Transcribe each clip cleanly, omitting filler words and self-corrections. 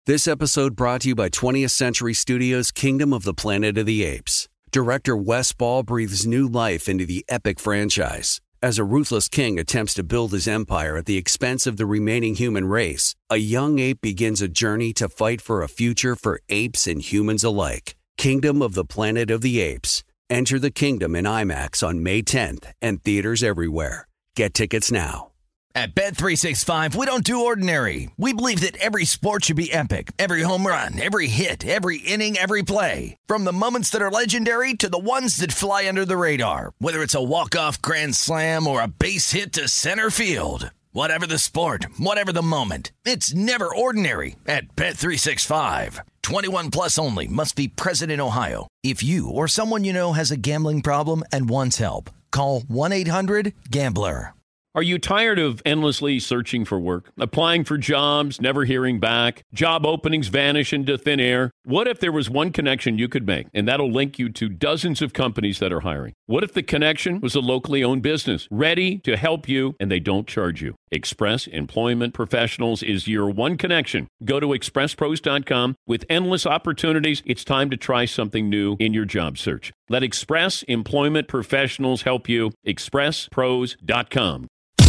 This episode brought to you by 20th Century Studios' Kingdom of the Planet of the Apes. Director Wes Ball breathes new life into the epic franchise. As a ruthless king attempts to build his empire at the expense of the remaining human race, a young ape begins a journey to fight for a future for apes and humans alike. Kingdom of the Planet of the Apes. Enter the kingdom in IMAX on May 10th and theaters everywhere. Get tickets now. At Bet365, we don't do ordinary. We believe that every sport should be epic. Every home run, every hit, every inning, every play. From the moments that are legendary to the ones that fly under the radar. Whether it's a walk-off grand slam or a base hit to center field. Whatever the sport, whatever the moment. It's never ordinary at Bet365. 21 plus only. Must be present in Ohio. If you or someone you know has a gambling problem and wants help, call 1-800-GAMBLER. Are you tired of endlessly searching for work, applying for jobs, never hearing back, job openings vanish into thin air? What if there was one connection you could make, and that'll link you to dozens of companies that are hiring? What if the connection was a locally owned business, ready to help you, and they don't charge you? Express Employment Professionals is your one connection. Go to expresspros.com. With endless opportunities, it's time to try something new in your job search. Let Express Employment Professionals help you. expresspros.com.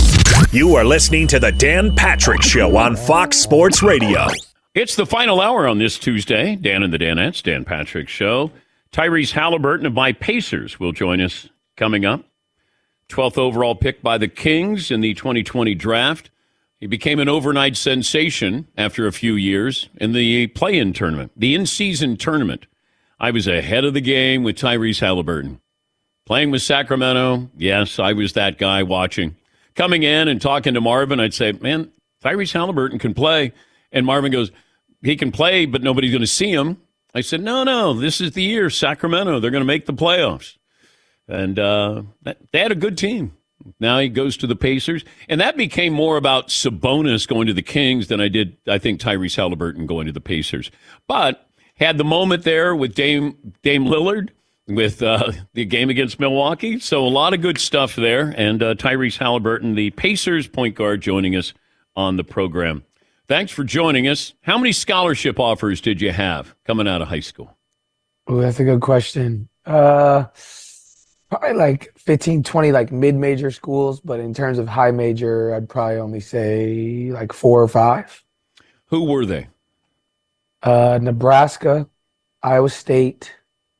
You are listening to the Dan Patrick Show on Fox Sports Radio. It's the final hour on this Tuesday. Dan and the Danettes, Dan Patrick Show. Tyrese Halliburton of my Pacers will join us coming up. 12th overall pick by the Kings in the 2020 draft. He became an overnight sensation after a few years in the play-in tournament, the in-season tournament. I was ahead of the game with Tyrese Halliburton. Playing with Sacramento, yes, I was that guy watching. Coming in and talking to Marvin, I'd say, man, Tyrese Halliburton can play. And Marvin goes, he can play, but nobody's going to see him. I said, no, this is the year, Sacramento. They're going to make the playoffs. And they had a good team. Now he goes to the Pacers. And that became more about Sabonis going to the Kings than I think, Tyrese Halliburton going to the Pacers. But had the moment there with Dame Lillard, with the game against Milwaukee. So a lot of good stuff there. And Tyrese Halliburton, the Pacers point guard, joining us on the program. Thanks for joining us. How many scholarship offers did you have coming out of high school? Oh, that's a good question. Probably like 15, 20 like mid-major schools. But in terms of high major, I'd probably only say like 4 or 5. Who were they? Nebraska, Iowa State.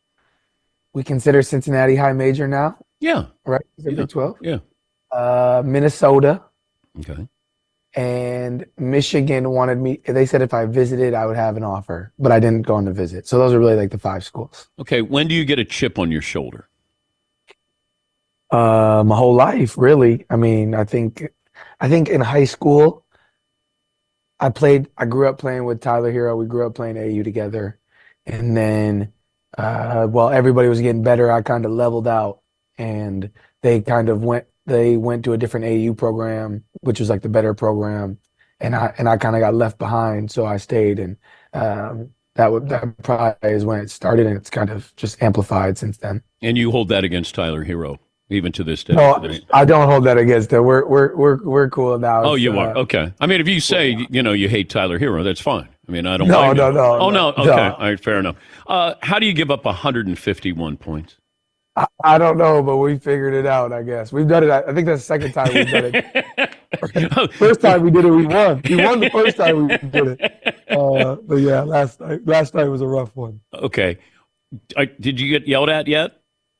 We consider Cincinnati high major now. Yeah. Right? Is it Big 12? Yeah. Minnesota. Okay. And Michigan wanted me. They said if I visited, I would have an offer, but I didn't go on the visit. So those are really like the 5 schools. Okay. When do you get a chip on your shoulder? My whole life, really. I mean, I think in high school, I grew up playing with Tyler Hero. We grew up playing AU together. And then, while everybody was getting better, I kind of leveled out, and they went to a different AU program, which was like the better program, and I kind of got left behind, so I stayed, and that probably is when it started, and it's kind of just amplified since then. And you hold that against Tyler Hero, even to this day? No, I don't hold that against him. We're cool now. Oh, you are? Okay. I mean, if you say you hate Tyler Hero, that's fine. I mean, I don't. No. Oh no. Okay. No. All right. Fair enough. How do you give up 151 points? I don't know, but we figured it out. I guess we've done it. I think that's the second time we've done it. First time we did it, we won. We won the first time we did it. But yeah, last night was a rough one. Okay. Did you get yelled at yet?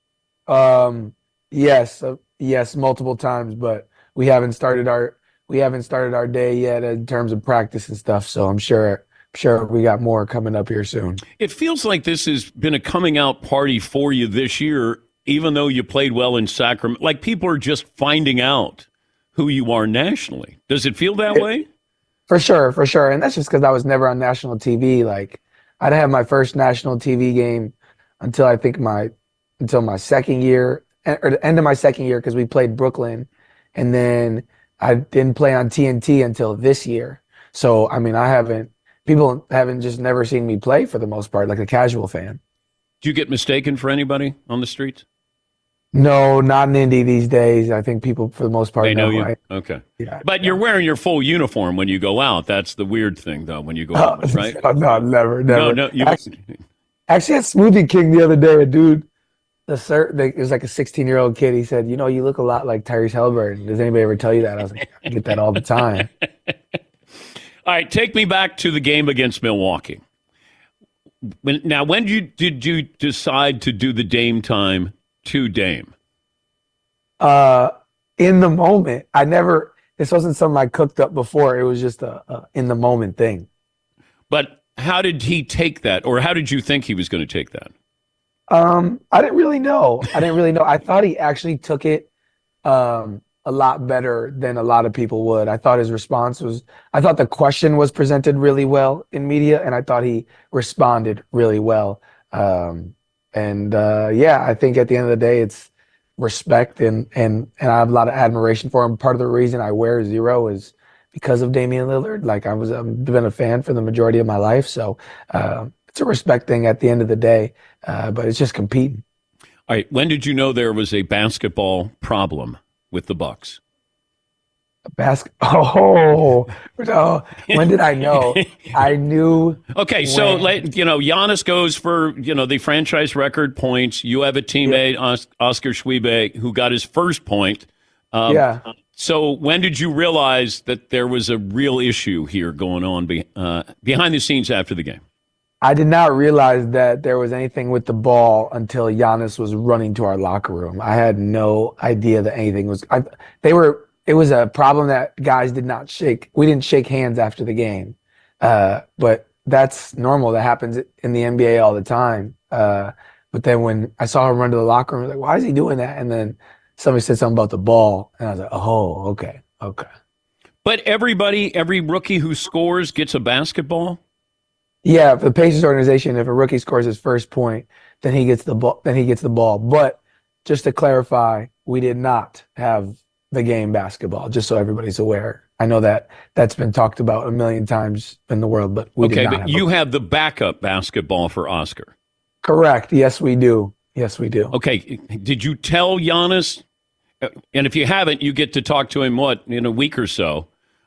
Yes, multiple times, but we haven't started our day yet in terms of practice and stuff. So I'm sure we got more coming up here soon. It feels like this has been a coming out party for you this year, even though you played well in Sacramento. Like, people are just finding out who you are nationally. Does it feel that way? For sure. And that's just because I was never on national TV. Like, I didn't have my first national TV game until my second year, or the end of my second year, because we played Brooklyn, and then I didn't play on TNT until this year. So, I mean, people haven't just never seen me play for the most part, like a casual fan. Do you get mistaken for anybody on the streets? No, not in Indy these days. I think people, for the most part, They know you? right? Okay. Yeah. But you're wearing your full uniform when you go out. That's the weird thing, though, when you go out, right? No, never, No, never. no. Actually, at Smoothie King the other day, a dude, it was like a 16-year-old kid. He said, you look a lot like Tyrese Haliburton. Does anybody ever tell you that? I was like, I get that all the time. All right, take me back to the game against Milwaukee. When did you decide to do the Dame time to Dame? In the moment, this wasn't something I cooked up before. It was just a in the moment thing. But how did he take that, or how did you think he was going to take that? I didn't really know. I thought he actually took it a lot better than a lot of people would. I thought the question was presented really well in media, and I thought he responded really well. I think at the end of the day, it's respect and I have a lot of admiration for him. Part of the reason I wear 0 is because of Damian Lillard. Like I've been a fan for the majority of my life, so it's a respect thing at the end of the day. But it's just competing. All right. When did you know there was a basketball problem with the Bucks? Oh, no. When did I know? I knew. Okay, so Giannis goes for the franchise record points. You have a teammate, Oscar Schwebe, who got his first point. So when did you realize that there was a real issue here going on behind the scenes after the game? I did not realize that there was anything with the ball until Giannis was running to our locker room. I had no idea that anything was. It was a problem that guys did not shake. We didn't shake hands after the game, but that's normal. That happens in the NBA all the time. But then when I saw him run to the locker room, I was like, why is he doing that? And then somebody said something about the ball, and I was like, oh, okay. But every rookie who scores gets a basketball? Yeah, for the Pacers organization, if a rookie scores his first point, then he gets the ball. But just to clarify, we did not have the game basketball, just so everybody's aware. I know that's been talked about a million times in the world, but we did not have you have the backup basketball for Oscar. Correct. Yes, we do. Okay. Did you tell Giannis? And if you haven't, you get to talk to him, in a week or so?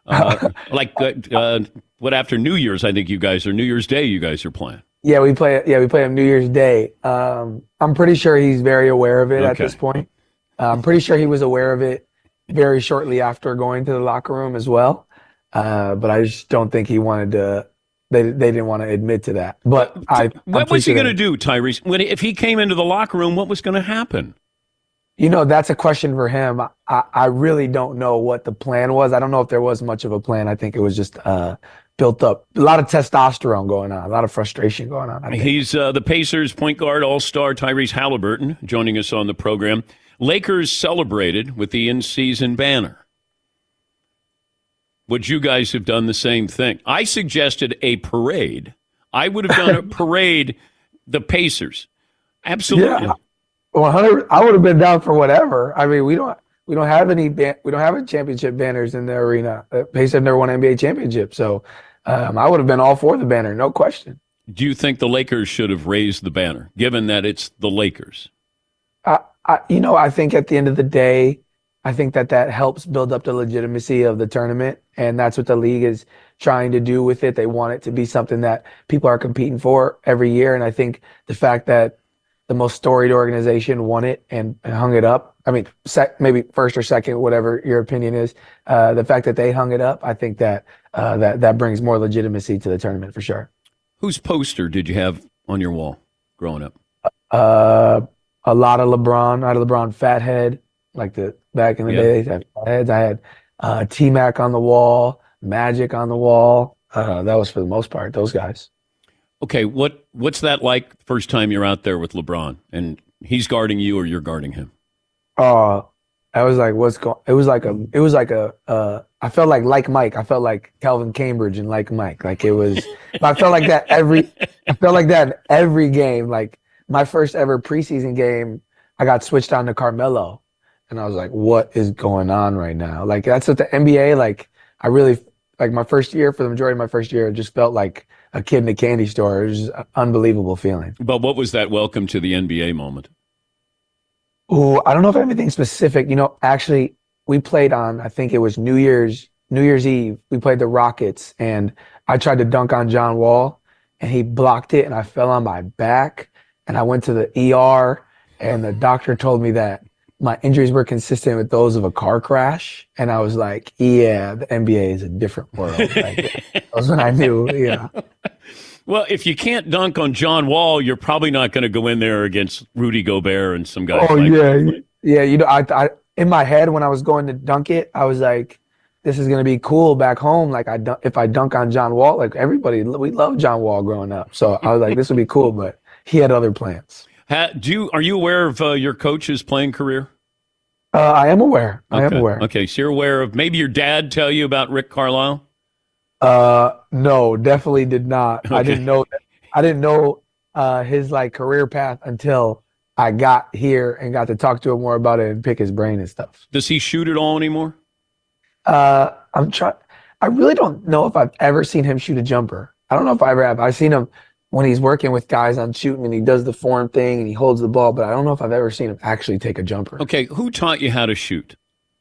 What after New Year's? I think New Year's Day. You guys are playing. Yeah, we play him New Year's Day. I'm pretty sure he's very aware of it at this point. I'm pretty sure he was aware of it very shortly after going to the locker room as well. But I just don't think he wanted to. They didn't want to admit to that. But what was he going to do, Tyrese? If he came into the locker room, what was going to happen? That's a question for him. I really don't know what the plan was. I don't know if there was much of a plan. I think it was just built up. A lot of testosterone going on, a lot of frustration going on. He's the Pacers point guard all-star Tyrese Haliburton joining us on the program. Lakers celebrated with the in-season banner. Would you guys have done the same thing? I suggested a parade. I would have done a parade, the Pacers. Absolutely. Yeah. 100. I would have been down for whatever. I mean, we don't have any championship banners in the arena. Pacers have never won an NBA championship, so I would have been all for the banner, no question. Do you think the Lakers should have raised the banner, given that it's the Lakers? I think at the end of the day, I think that helps build up the legitimacy of the tournament, and that's what the league is trying to do with it. They want it to be something that people are competing for every year, and I think the fact that the most storied organization won it and hung it up. I mean, maybe first or second, whatever your opinion is. The fact that they hung it up, I think that brings more legitimacy to the tournament for sure. Whose poster did you have on your wall growing up? A lot of LeBron. I had a LeBron fat head, like back in the days. I had fat heads. I had T-Mac on the wall, Magic on the wall. That was for the most part those guys. Okay, what's that like first time you're out there with LeBron and he's guarding you or you're guarding him? I was like, it was like I felt like Mike. I felt like Calvin Cambridge and like Mike. Like it was, I felt like that in every game. Like my first ever preseason game, I got switched on to Carmelo and I was like, what is going on right now? Like that's what the NBA, like I really, like my first year, for the majority of my first year, it just felt like a kid in a candy store. It was just an unbelievable feeling. But what was that welcome to the NBA moment? Oh, I don't know if I have anything specific. Actually, we played on, I think it was New Year's Eve. We played the Rockets, and I tried to dunk on John Wall, and he blocked it, and I fell on my back, and I went to the ER, and the doctor told me that my injuries were consistent with those of a car crash, and I was like, yeah, the NBA is a different world. Like, that was when I knew, yeah. Well, if you can't dunk on John Wall, you're probably not going to go in there against Rudy Gobert and some guys. Oh, like yeah. that. Yeah, I in my head when I was going to dunk it, I was like, this is gonna be cool back home. Like if I dunk on John Wall, like everybody, we loved John Wall growing up. So I was like, this would be cool, but he had other plans. Are you aware of your coach's playing career? I am aware. I am aware. Okay, so you're aware of maybe your dad tell you about Rick Carlisle? No, definitely did not. Okay. I didn't know that. I didn't know his like career path until I got here and got to talk to him more about it and pick his brain and stuff. Does he shoot at all anymore? I'm trying. I really don't know if I've ever seen him shoot a jumper. I don't know if I ever have. I've seen him when he's working with guys on shooting and he does the form thing and he holds the ball, but I don't know if I've ever seen him actually take a jumper. Okay, who taught you how to shoot?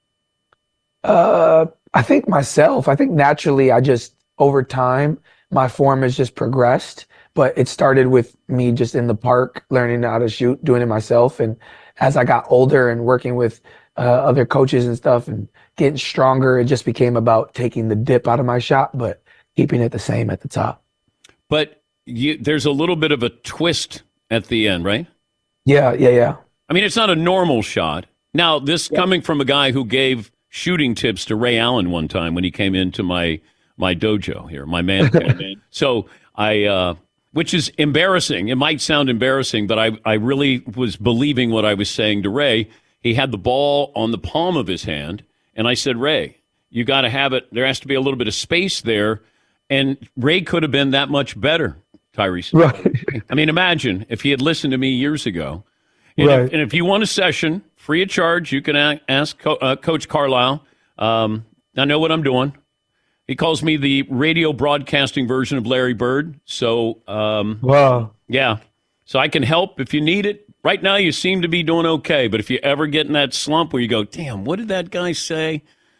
I think myself. I think naturally, over time, my form has just progressed. But it started with me just in the park, learning how to shoot, doing it myself. And as I got older and working with other coaches and stuff and getting stronger, it just became about taking the dip out of my shot, but keeping it the same at the top. But there's a little bit of a twist at the end, right? Yeah. I mean, it's not a normal shot. Now, this coming from a guy who gave shooting tips to Ray Allen one time when he came into my dojo here, my man cave. So which is embarrassing. It might sound embarrassing, but I really was believing what I was saying to Ray. He had the ball on the palm of his hand, and I said, Ray, you got to have it. There has to be a little bit of space there. And Ray could have been that much better, Tyrese. Right. I mean, imagine if he had listened to me years ago. And, Right. if you want a session, free of charge, you can ask Coach Carlisle. I know what I'm doing. He calls me the radio broadcasting version of Larry Bird. So, Wow. yeah. So I can help if you need it. Right now, you seem to be doing okay. But if you ever get in that slump where you go, damn, what did that guy say?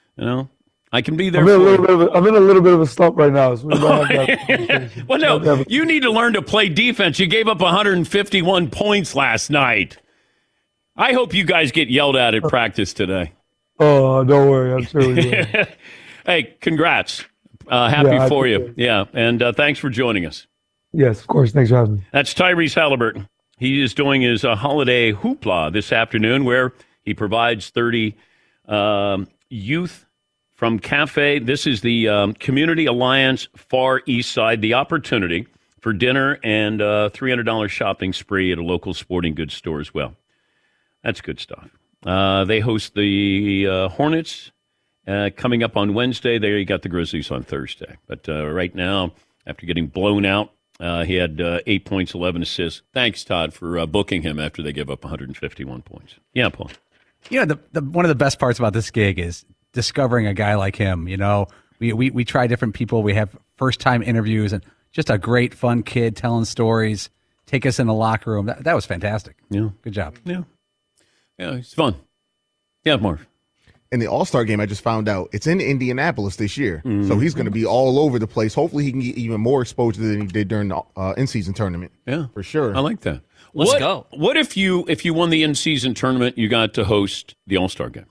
I can be there I'm for in you. a little bit of a slump right now. So we might have that conversation. Well, no, you need to learn to play defense. You gave up 151 points last night. I hope you guys get yelled at practice today. Oh, don't worry. I'm sure we will. Hey, congrats. Happy for you. appreciate it. Yeah, and thanks for joining us. Yes, of course. Thanks for having me. That's Tyrese Halliburton. He is doing his holiday hoopla this afternoon where he provides 30 youth from Cafe. This is the Community Alliance Far East Side, the opportunity for dinner and $300 shopping spree at a local sporting goods store as well. That's good stuff. They host the Hornets coming up on Wednesday. There you got the Grizzlies on Thursday. But right now, after getting blown out, he had 8 points, 11 assists. Thanks, Todd, for booking him after they give up 151 points. Yeah, Paul. You know, one of the best parts about this gig is discovering a guy like him. You know, we try different people. We have first-time interviews and just a great, fun kid telling stories. Take us in the locker room. That was fantastic. Yeah. Good job. Yeah, it's fun. Yeah, Marv. In the All-Star game, I just found out it's in Indianapolis this year. So he's going to be all over the place. Hopefully he can get even more exposure than he did during the in-season tournament. Yeah, for sure. I like that. Let's go. What if you won the in-season tournament, you got to host the All-Star game?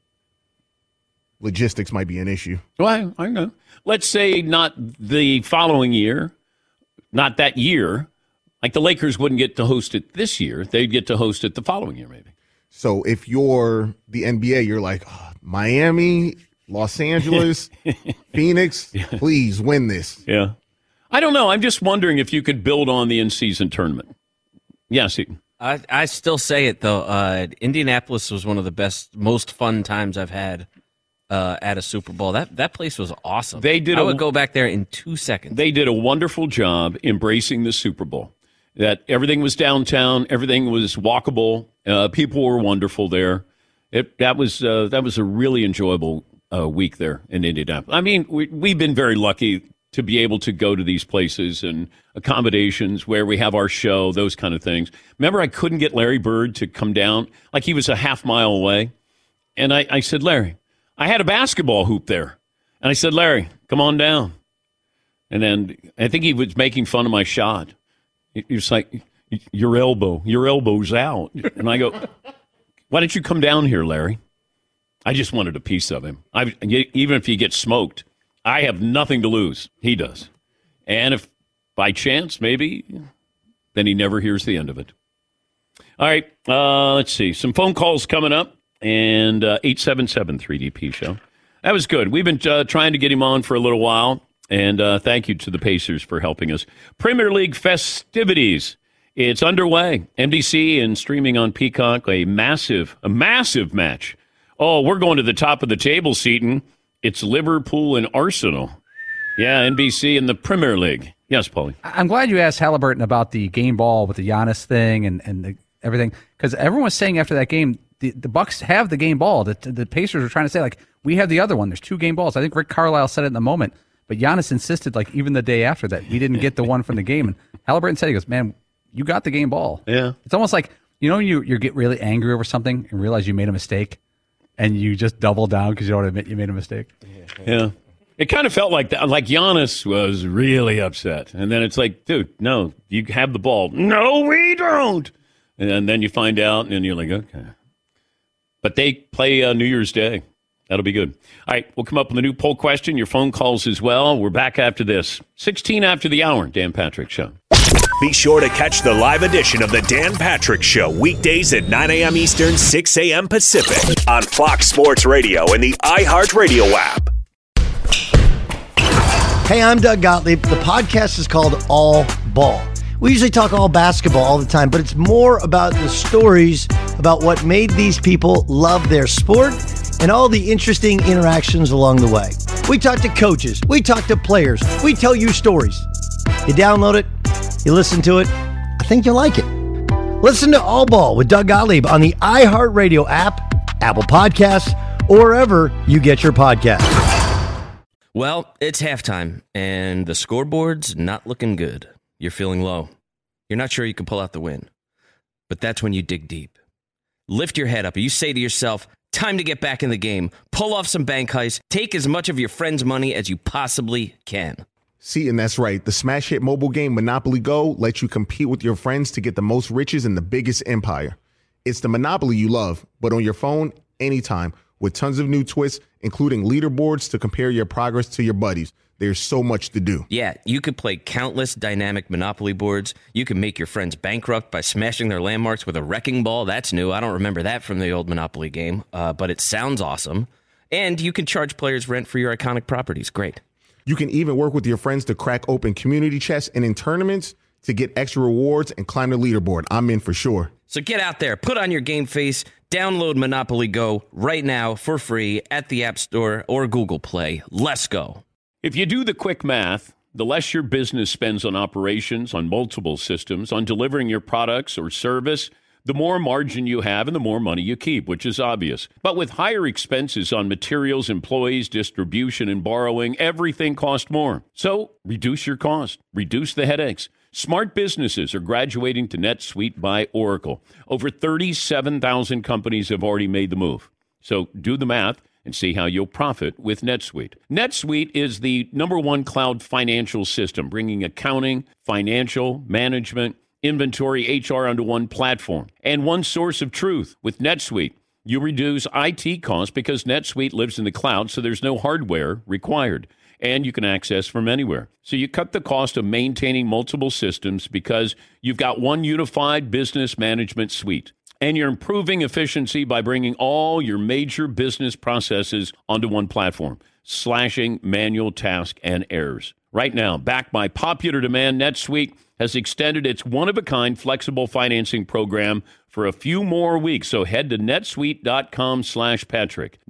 Logistics might be an issue. Well, I know. Let's say not the following year, not that year. Like the Lakers wouldn't get to host it this year. They'd get to host it the following year, maybe. So if you're the NBA, you're like, Miami, Los Angeles, Phoenix, please win this. Yeah. I don't know. I'm just wondering if you could build on the in-season tournament. Yes, Eaton. I still say it, though. Indianapolis was one of the best, most fun times I've had at a Super Bowl. That place was awesome. I would go back there in 2 seconds. They did a wonderful job embracing the Super Bowl. That everything was downtown, everything was walkable. People were wonderful there. That was a really enjoyable week there in Indianapolis. I mean, we've been very lucky to be able to go to these places and accommodations where we have our show, those kind of things. Remember, I couldn't get Larry Bird to come down, like he was a half mile away. And I said, Larry, I had a basketball hoop there. And I said, Larry, come on down. And then I think he was making fun of my shot. He was like, your elbow's out. And I go, why don't you come down here, Larry? I just wanted a piece of him. Even if he gets smoked, I have nothing to lose. He does. And if by chance, maybe, then he never hears the end of it. All right, let's see. Some phone calls coming up, and 877-3DP show. That was good. We've been trying to get him on for a little while, and thank you to the Pacers for helping us. Premier League festivities. It's underway. NBC and streaming on Peacock, a massive match. Oh, we're going to the top of the table, Seton. It's Liverpool and Arsenal. Yeah, NBC and the Premier League. Yes, Paulie. I'm glad you asked Halliburton about the game ball with the Giannis thing and everything, because everyone was saying after that game, the Bucks have the game ball. The Pacers were trying to say, like, we have the other one. There's 2 game balls. I think Rick Carlisle said it in the moment, but Giannis insisted, like, even the day after that, we didn't get the one from the game. And Halliburton said, he goes, man, you got the game ball. Yeah. It's almost like, you get really angry over something and realize you made a mistake, and you just double down because you don't admit you made a mistake. Yeah. It kind of felt like that. Like Giannis was really upset. And then it's like, dude, no, you have the ball. No, we don't. And then you find out, and you're like, okay. But they play New Year's Day. That'll be good. All right, we'll come up with a new poll question, your phone calls as well. We're back after this. 16 after the hour, Dan Patrick Show. Be sure to catch the live edition of the Dan Patrick Show weekdays at 9 a.m. Eastern, 6 a.m. Pacific on Fox Sports Radio and the iHeartRadio app. Hey, I'm Doug Gottlieb. The podcast is called All Ball. We usually talk all basketball all the time, but it's more about the stories about what made these people love their sport and all the interesting interactions along the way. We talk to coaches. We talk to players. We tell you stories. You download it. You listen to it. I think you'll like it. Listen to All Ball with Doug Gottlieb on the iHeartRadio app, Apple Podcasts, or wherever you get your podcasts. Well, it's halftime, and the scoreboard's not looking good. You're feeling low. You're not sure you can pull out the win. But that's when you dig deep. Lift your head up, and you say to yourself, time to get back in the game. Pull off some bank heists. Take as much of your friend's money as you possibly can. See, and that's right. The smash hit mobile game Monopoly Go lets you compete with your friends to get the most riches in the biggest empire. It's the Monopoly you love, but on your phone, anytime, with tons of new twists, including leaderboards to compare your progress to your buddies. There's so much to do. Yeah, you could play countless dynamic Monopoly boards. You can make your friends bankrupt by smashing their landmarks with a wrecking ball. That's new. I don't remember that from the old Monopoly game, but it sounds awesome. And you can charge players rent for your iconic properties. Great. You can even work with your friends to crack open community chests and in tournaments to get extra rewards and climb the leaderboard. I'm in for sure. So get out there, put on your game face, download Monopoly Go right now for free at the App Store or Google Play. Let's go. If you do the quick math, the less your business spends on operations, on multiple systems, on delivering your products or service, the more margin you have and the more money you keep, which is obvious. But with higher expenses on materials, employees, distribution, and borrowing, everything costs more. So reduce your cost. Reduce the headaches. Smart businesses are graduating to NetSuite by Oracle. Over 37,000 companies have already made the move. So do the math and see how you'll profit with NetSuite. NetSuite is the #1 cloud financial system, bringing accounting, financial, management, inventory, HR onto one platform and one source of truth. With NetSuite, you reduce IT costs because NetSuite lives in the cloud, so there's no hardware required, and you can access from anywhere. So you cut the cost of maintaining multiple systems because you've got one unified business management suite. And you're improving efficiency by bringing all your major business processes onto one platform, slashing manual tasks and errors. Right now, backed by popular demand, NetSuite has extended its one-of-a-kind flexible financing program for a few more weeks. So head to netsuite.com/Patrick.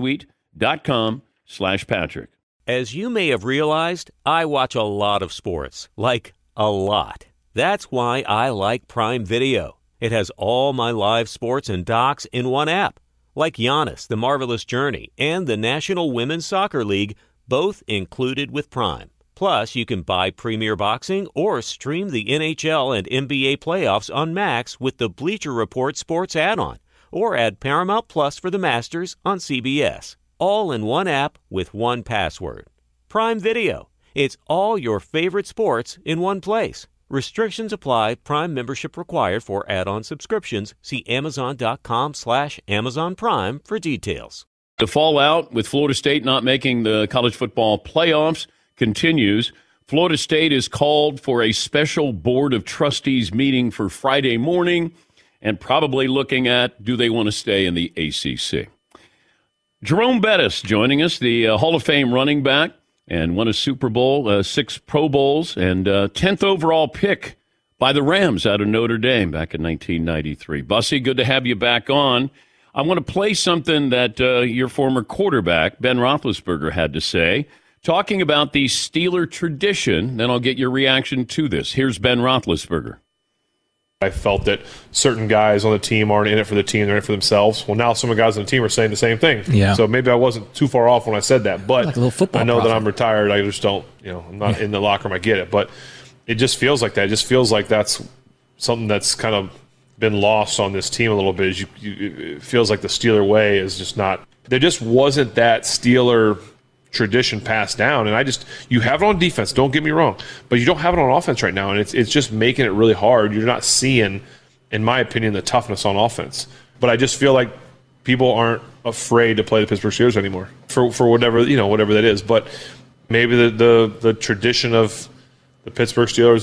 netsuite.com/Patrick. As you may have realized, I watch a lot of sports. Like, a lot. That's why I like Prime Video. It has all my live sports and docs in one app, like Giannis, The Marvelous Journey, and the National Women's Soccer League, both included with Prime. Plus, you can buy Premier Boxing or stream the NHL and NBA playoffs on Max with the Bleacher Report Sports add-on, or add Paramount Plus for the Masters on CBS. All in one app with one password. Prime Video. It's all your favorite sports in one place. Restrictions apply. Prime membership required for add-on subscriptions. See Amazon.com/Amazon Prime for details. The fallout with Florida State not making the college football playoffs continues. Florida State is called for a special board of trustees meeting for Friday morning and probably looking at, do they want to stay in the ACC? Jerome Bettis joining us, the Hall of Fame running back, and won a Super Bowl, 6 Pro Bowls, and 10th overall pick by the Rams out of Notre Dame back in 1993. Bussy, good to have you back on. I want to play something that your former quarterback, Ben Roethlisberger, had to say, talking about the Steeler tradition. Then I'll get your reaction to this. Here's Ben Roethlisberger. I felt that certain guys on the team aren't in it for the team, they're in it for themselves. Well, now some of the guys on the team are saying the same thing. Yeah. So maybe I wasn't too far off when I said that. But like a little football I know prophet. that I'm retired. I just don't, I'm not in the locker room. I get it. But it just feels like that. It just feels like that's something that's kind of been lost on this team a little bit. It feels like the Steeler way is just not – there just wasn't that Steeler tradition passed down. And you have it on defense, don't get me wrong, but you don't have it on offense right now. And it's just making it really hard. You're not seeing, in my opinion, the toughness on offense. But I just feel like people aren't afraid to play the Pittsburgh Steelers anymore for whatever, whatever that is. But maybe the tradition of the Pittsburgh Steelers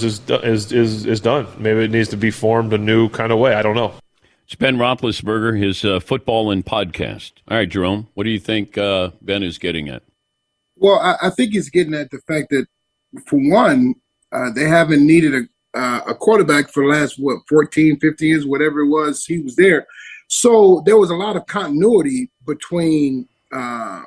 is done. Maybe it needs to be formed a new kind of way. I don't know. It's Ben Roethlisberger, his football and podcast. All right, Jerome, what do you think Ben is getting at? Well, I think he's getting at the fact that, for one, they haven't needed a quarterback for the last, 14, 15 years, whatever it was he was there. So there was a lot of continuity between kind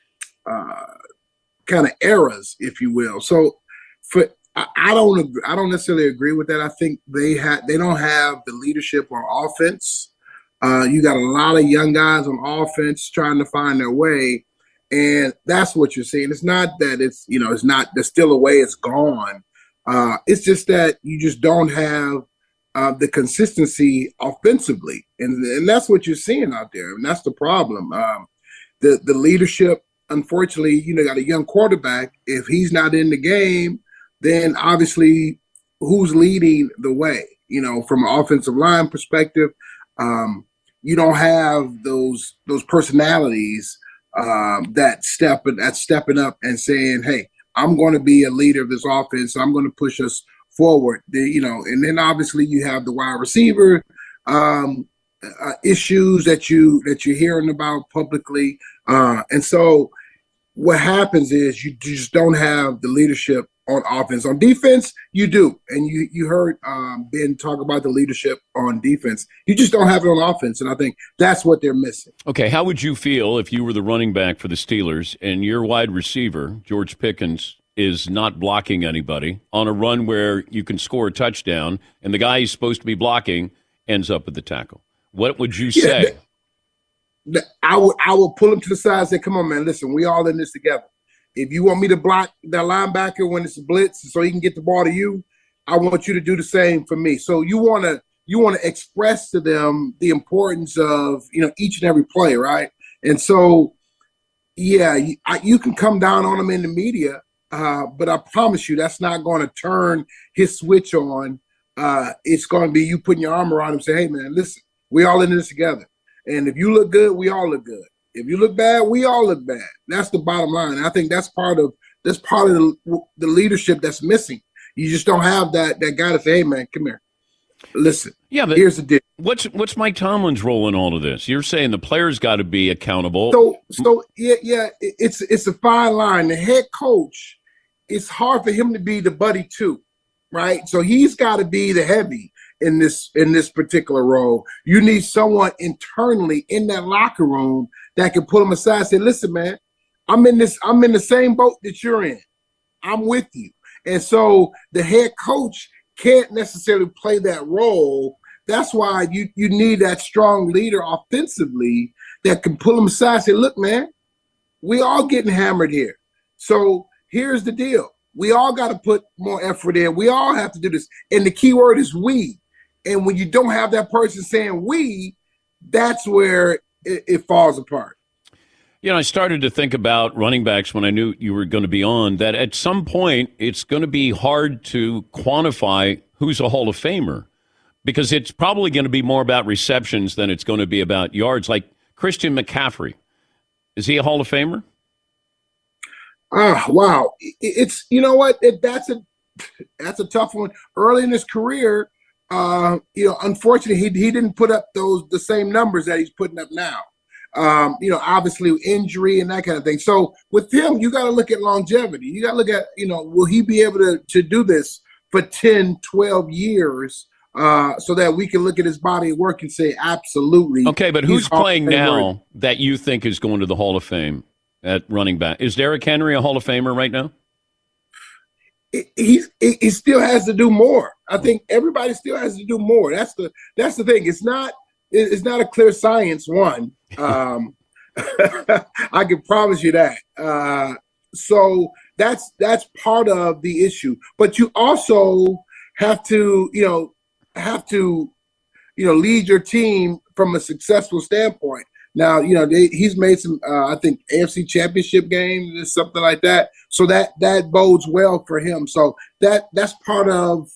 of eras, if you will. So I don't necessarily agree with that. I think they don't have the leadership on offense. You got a lot of young guys on offense trying to find their way. And that's what you're seeing. It's not that it's not the Steeler way is gone. It's just that you just don't have the consistency offensively. And that's what you're seeing out there. And that's the problem. The leadership, unfortunately, got a young quarterback. If he's not in the game, then obviously who's leading the way? From an offensive line perspective, you don't have those personalities that's stepping up and saying, "Hey, I'm going to be a leader of this offense. I'm going to push us forward." And then obviously you have the wide receiver issues that you're hearing about publicly, and so what happens is you just don't have the leadership on offense. On defense, you do, and you heard Ben talk about the leadership on defense. You just don't have it on offense, and I think that's what they're missing. Okay, how would you feel if you were the running back for the Steelers and your wide receiver, George Pickens, is not blocking anybody on a run where you can score a touchdown, and the guy he's supposed to be blocking ends up at the tackle? What would you say? I would pull him to the side and say, "Come on, man, listen, we all in this together. If you want me to block that linebacker when it's a blitz so he can get the ball to you, I want you to do the same for me." So you want to express to them the importance of each and every play, right? And so, yeah, you can come down on him in the media, but I promise you that's not going to turn his switch on. It's going to be you putting your arm around him and say, "Hey, man, listen, we all in this together. And if you look good, we all look good. If you look bad, we all look bad." That's the bottom line. And I think that's part of the leadership that's missing. You just don't have that guy to say, "Hey, man, come here. Listen, here's the deal." What's Mike Tomlin's role in all of this? You're saying the players got to be accountable. So yeah, it's a fine line. The head coach, it's hard for him to be the buddy too, right? So he's got to be the heavy in this particular role. You need someone internally in that locker room that can pull him aside and say, "Listen, man, I'm in the same boat that you're in. I'm with you." And so the head coach can't necessarily play that role. That's why you need that strong leader offensively that can pull him aside and say, "Look, man, we all getting hammered here. So here's the deal. We all got to put more effort in. We all have to do this. And the key word is we. And when you don't have that person saying we, that's where it falls apart. You know, I started to think about running backs when I knew you were going to be on, that at some point it's going to be hard to quantify who's a Hall of Famer, because it's probably going to be more about receptions than it's going to be about yards. Like Christian McCaffrey. Is he a Hall of Famer? Wow. It's, you know what? That's a tough one. Early in his career, unfortunately, he didn't put up the same numbers that he's putting up now. Obviously injury and that kind of thing. So with him, you got to look at longevity. You got to look at, will he be able to do this for 10, 12 years so that we can look at his body of work and say, absolutely. Okay, but who's playing now that you think is going to the Hall of Fame at running back? Is Derrick Henry a Hall of Famer right now? He still has to do more. I think everybody still has to do more. That's the thing. It's not a clear science one. I can promise you that. So that's part of the issue. But you also have to lead your team from a successful standpoint. Now, he's made some, I think, AFC Championship games or something like that. So that bodes well for him. So that's part of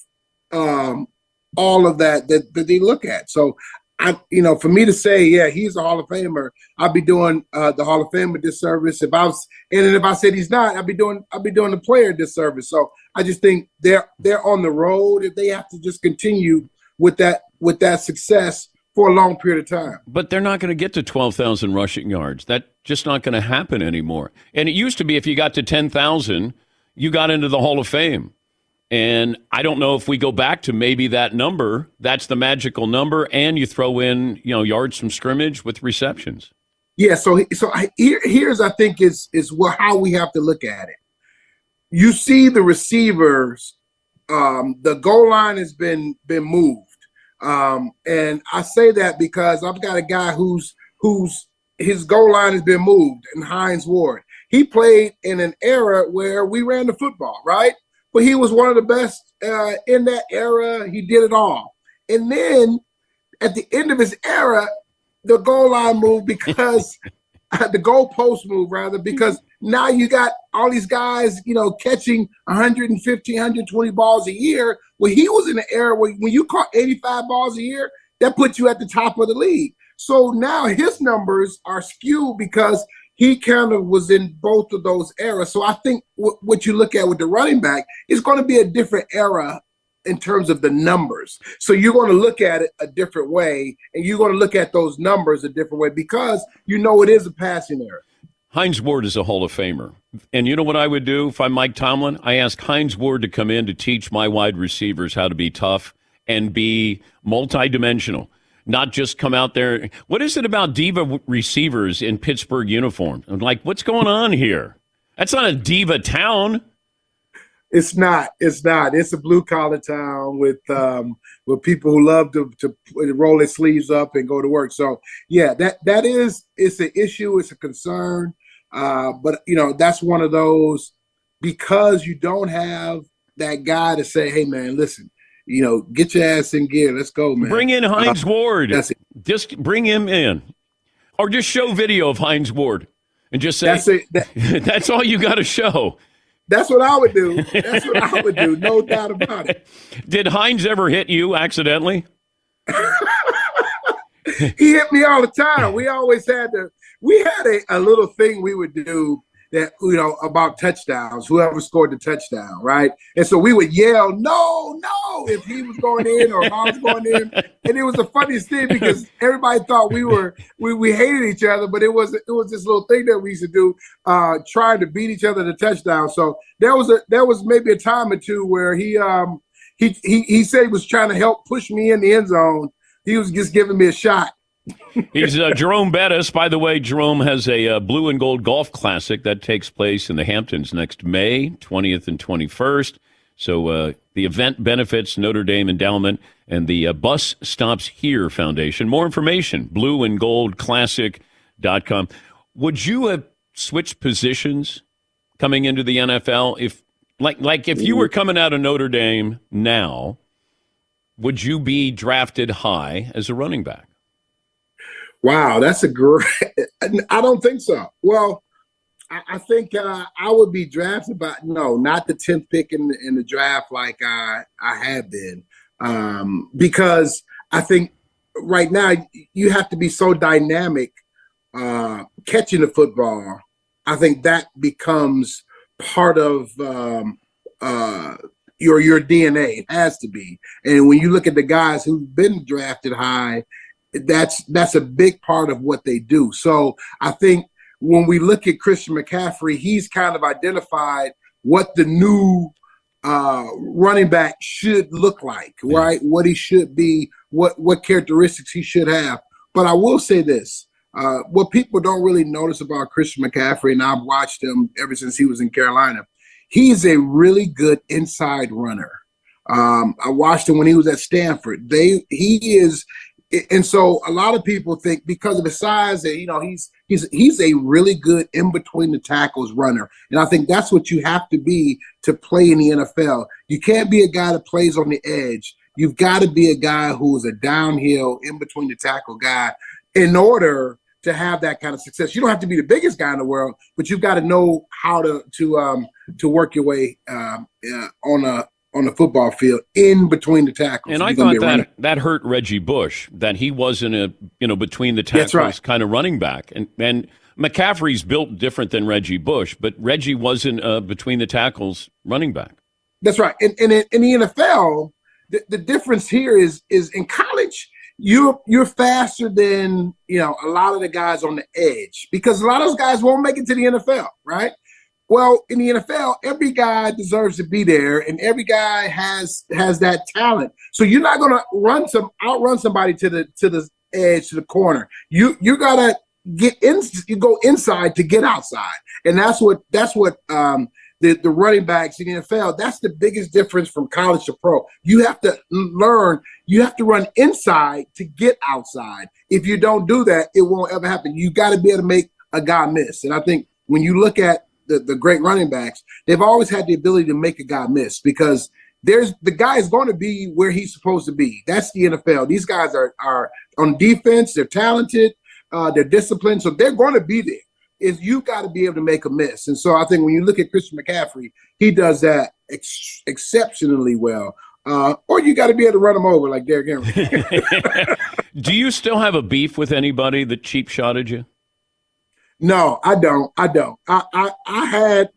all of that they look at. So, for me to say, yeah, he's a Hall of Famer, I'd be doing the Hall of Fame a disservice. If I said he's not, I'd be doing the player a disservice. So I just think they're on the road. If they have to just continue with that success for a long period of time. But they're not going to get to 12,000 rushing yards. That's just not going to happen anymore. And it used to be if you got to 10,000, you got into the Hall of Fame. And I don't know if we go back to maybe that number, that's the magical number, and you throw in, yards from scrimmage with receptions. Yeah, so here's I think is how we have to look at it. You see the receivers, the goal line has been moved. And I say that because I've got a guy whose his goal line has been moved, and Hines Ward. He played in an era where we ran the football, right? But he was one of the best in that era. He did it all. And then at the end of his era, the goal line moved because the goalpost moved, rather, because now you got all these guys, catching 150, 120 balls a year. Well, he was in an era where when you caught 85 balls a year, that put you at the top of the league. So now his numbers are skewed because he kind of was in both of those eras. So I think what you look at with the running back is going to be a different era in terms of the numbers. So you're going to look at it a different way, and you're going to look at those numbers a different way because it is a passing era. Hines Ward is a Hall of Famer. And you know what I would do if I'm Mike Tomlin? I ask Hines Ward to come in to teach my wide receivers how to be tough and be multidimensional. Not just come out there. What is it about diva receivers in Pittsburgh uniform? I'm like, what's going on here? That's not a diva town. It's not. It's a blue collar town with people who love to roll their sleeves up and go to work. So yeah, it's an issue. It's a concern. But that's one of those, because you don't have that guy to say, hey man, listen, get your ass in gear. Let's go, man. Bring in Hines Ward. Just bring him in. Or just show video of Hines Ward and just say, that's all you got to show. That's what I would do. No doubt about it. Did Hines ever hit you accidentally? He hit me all the time. We always had a little thing we would do that, about touchdowns, whoever scored the touchdown, right? And so we would yell, no, if he was going in or if I was going in. And it was the funniest thing because everybody thought we hated each other, but it was this little thing that we used to do, trying to beat each other to touchdown. So there was maybe a time or two where he said he was trying to help push me in the end zone. He was just giving me a shot. He's Jerome Bettis. By the way, Jerome has a blue and gold golf classic that takes place in the Hamptons next May 20th and 21st. So the event benefits Notre Dame Endowment and the Bus Stops Here Foundation. More information, blueandgoldclassic.com. Would you have switched positions coming into the NFL if Like if you were coming out of Notre Dame now, would you be drafted high as a running back? Wow, that's a great. I don't think so. Well, I think I would be drafted, but no, not the 10th pick in the draft like I have been, because I think right now you have to be so dynamic catching the football. I think that becomes part of your DNA. It has to be. And when you look at the guys who've been drafted high, that's a big part of what they do. So I think when we look at Christian McCaffrey, he's kind of identified what the new running back should look like, right? What he should be, what characteristics he should have. But I will say this, what people don't really notice about Christian McCaffrey, and I've watched him ever since he was in Carolina, he's a really good inside runner. I watched him when he was at Stanford. He is. And so a lot of people think because of his size that, he's a really good in between the tackles runner. And I think that's what you have to be to play in the NFL. You can't be a guy that plays on the edge. You've got to be a guy who is a downhill in between the tackle guy in order to have that kind of success. You don't have to be the biggest guy in the world, but you've got to know how to work your way on the football field in between the tackles. And I thought that hurt Reggie Bush, that he wasn't a between the tackles kind of running back. And McCaffrey's built different than Reggie Bush, but Reggie wasn't a between the tackles running back. That's right. And in the NFL, the difference here is in college, you're faster than a lot of the guys on the edge, because a lot of those guys won't make it to the NFL, right? Well, in the NFL, every guy deserves to be there, and every guy has that talent. So you're not going to outrun somebody to the edge, to the corner. You gotta get in. You go inside to get outside, and that's what the running backs in the NFL. That's the biggest difference from college to pro. You have to learn. You have to run inside to get outside. If you don't do that, it won't ever happen. You got to be able to make a guy miss. And I think when you look at the great running backs, they've always had the ability to make a guy miss, because the guy is going to be where he's supposed to be. That's the NFL. These guys are on defense. They're talented. They're disciplined. So they're going to be there. You got to be able to make a miss. And so I think when you look at Christian McCaffrey, he does that exceptionally well. Or you got to be able to run him over like Derrick Henry. Do you still have a beef with anybody that cheap shotted you? No, I don't. I had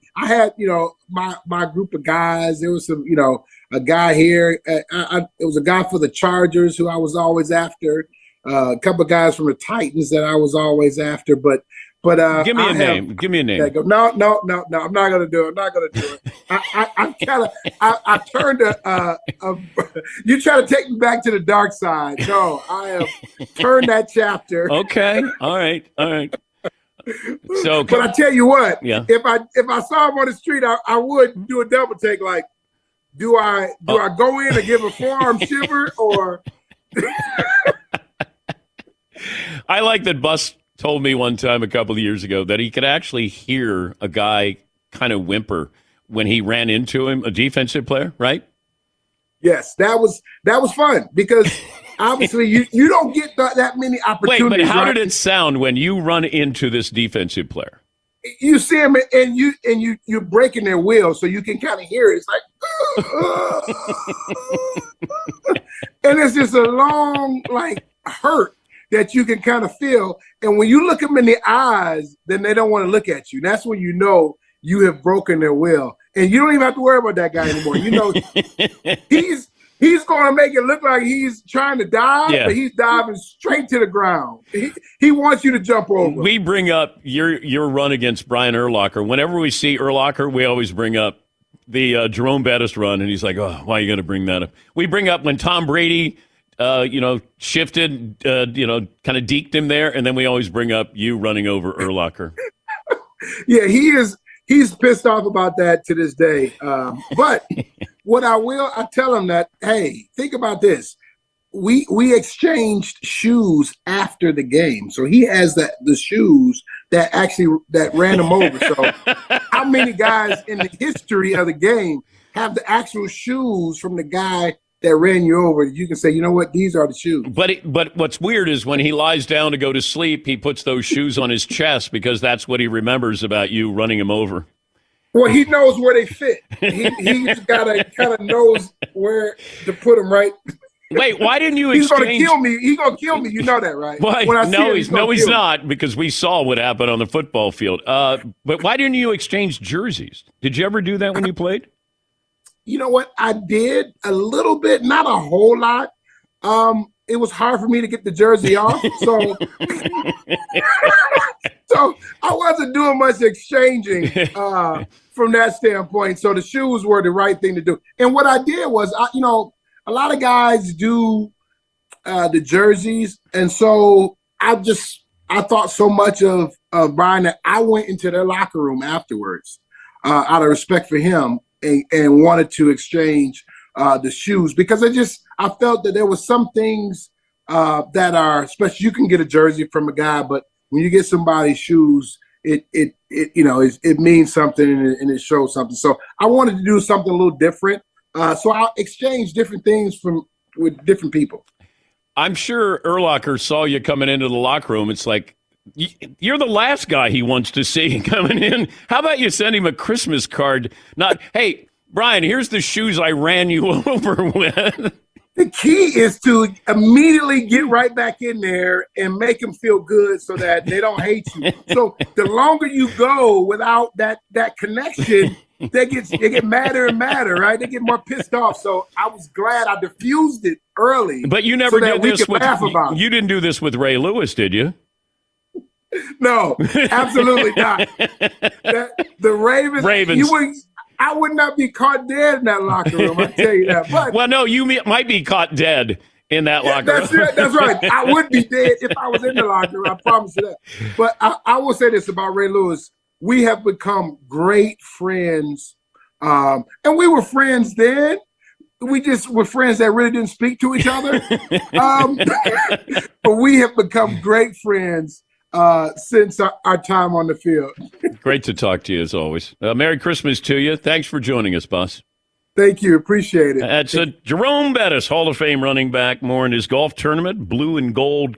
my group of guys. There was some, a guy here. It was a guy for the Chargers who I was always after. A couple of guys from the Titans that I was always after. But give me a name. Give me a name. No. I'm not gonna do it. I turned to. You try to take me back to the dark side. No, I have turned that chapter. Okay. All right. So, but I tell you what, yeah. If I saw him on the street, I would do a double take. Like, do I go in and give a forearm shiver, or? I like that Bus told me one time a couple of years ago that he could actually hear a guy kind of whimper when he ran into him, a defensive player, right? Yes, that was fun, because obviously you don't get that many opportunities. Wait, but how right? did it sound when you run into this defensive player? You see him and you're breaking their will, so you can kind of hear it. It's like, and it's just a long hurt that you can kind of feel. And when you look them in the eyes, then they don't want to look at you. That's when you know you have broken their will. And you don't even have to worry about that guy anymore. You know, he's going to make it look like he's trying to dive, but he's diving straight to the ground. He wants you to jump over. We bring up your run against Brian Urlacher. Whenever we see Urlacher, we always bring up the Jerome Bettis run, and he's like, "Oh, why are you going to bring that up?" We bring up when Tom Brady, shifted, kind of deked him there, and then we always bring up you running over Urlacher. Yeah, he's pissed off about that to this day. But what I tell him that, hey, think about this. We exchanged shoes after the game. So he has the shoes that ran him over. So how many guys in the history of the game have the actual shoes from the guy that ran you over? You can say, you know what, these are the shoes. But what's weird is when he lies down to go to sleep, he puts those shoes on his chest because that's what he remembers about you running him over. Well, he knows where they fit. He just gotta kind of knows where to put them right. Wait, why didn't you He's exchange? gonna kill me. He's gonna kill me. You know that, right? Why? When I see him, He's not, because we saw what happened on the football field. But why didn't you exchange jerseys? Did you ever do that when you played? You know what? I did a little bit, not a whole lot. It was hard for me to get the jersey off, so so I wasn't doing much exchanging from that standpoint. So the shoes were the right thing to do. And what I did was, a lot of guys do the jerseys, and so I thought so much of Brian that I went into their locker room afterwards out of respect for him and wanted to exchange the shoes, because I felt that there was some things that are special. You can get a jersey from a guy, but when you get somebody's shoes, it means something and it shows something. So I wanted to do something a little different. So I'll exchange different things with different people. I'm sure Urlacher saw you coming into the locker room. It's like, you're the last guy he wants to see coming in. How about you send him a Christmas card? Not, hey, Brian, here's the shoes I ran you over with. The key is to immediately get right back in there and make them feel good so that they don't hate you. So the longer you go without that connection, they get madder and madder, right? They get more pissed off. So I was glad I diffused it early. But you never did this with. You didn't do this with Ray Lewis, did you? No, absolutely not. The Ravens. I would not be caught dead in that locker room, I tell you that. But, well, no, you might be caught dead in that locker room. That's right. I would be dead if I was in the locker room. I promise you that. But I will say this about Ray Lewis. We have become great friends. And we were friends then. We just were friends that really didn't speak to each other. But we have become great friends since our time on the field. Great to talk to you, as always. Merry Christmas to you. Thanks for joining us, boss. Thank you. Appreciate it. That's Jerome Bettis, Hall of Fame running back. More in his golf tournament, Blue and Gold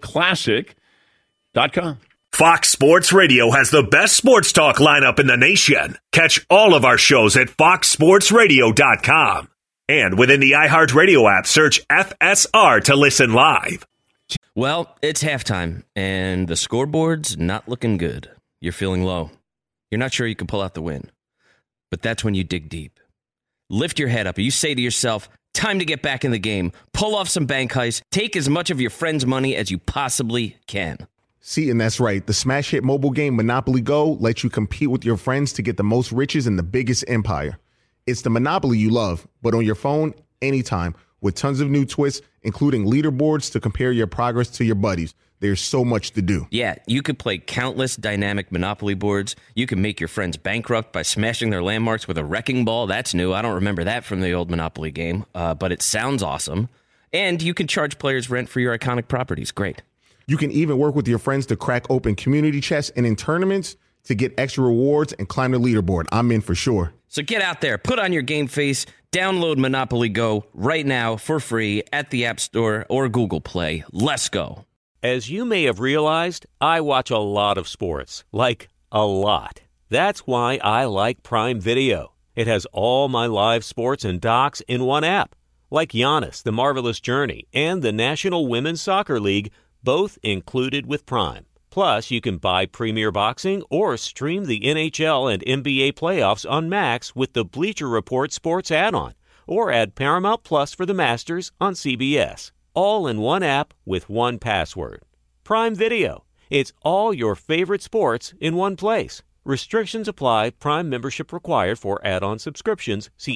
Classic.com. Fox Sports Radio has the best sports talk lineup in the nation. Catch all of our shows at foxsportsradio.com. And within the iHeartRadio app, search FSR to listen live. Well, it's halftime, and the scoreboard's not looking good. You're feeling low. You're not sure you can pull out the win. But that's when you dig deep. Lift your head up, and you say to yourself, time to get back in the game. Pull off some bank heists. Take as much of your friend's money as you possibly can. See, and that's right. The smash hit mobile game Monopoly Go lets you compete with your friends to get the most riches in the biggest empire. It's the Monopoly you love, but on your phone, anytime, with tons of new twists, including leaderboards to compare your progress to your buddies. There's so much to do. Yeah, you could play countless dynamic Monopoly boards. You can make your friends bankrupt by smashing their landmarks with a wrecking ball. That's new. I don't remember that from the old Monopoly game, but it sounds awesome. And you can charge players rent for your iconic properties. Great. You can even work with your friends to crack open community chests and in tournaments to get extra rewards and climb the leaderboard. I'm in for sure. So get out there, put on your game face, download Monopoly Go right now for free at the App Store or Google Play. Let's go. As you may have realized, I watch a lot of sports, like a lot. That's why I like Prime Video. It has all my live sports and docs in one app, like Giannis, The Marvelous Journey, and the National Women's Soccer League, both included with Prime. Plus, you can buy Premier Boxing or stream the NHL and NBA playoffs on Max with the Bleacher Report Sports add-on, or add Paramount Plus for the Masters on CBS. All in one app with one password. Prime Video. It's all your favorite sports in one place. Restrictions apply. Prime membership required for add-on subscriptions. See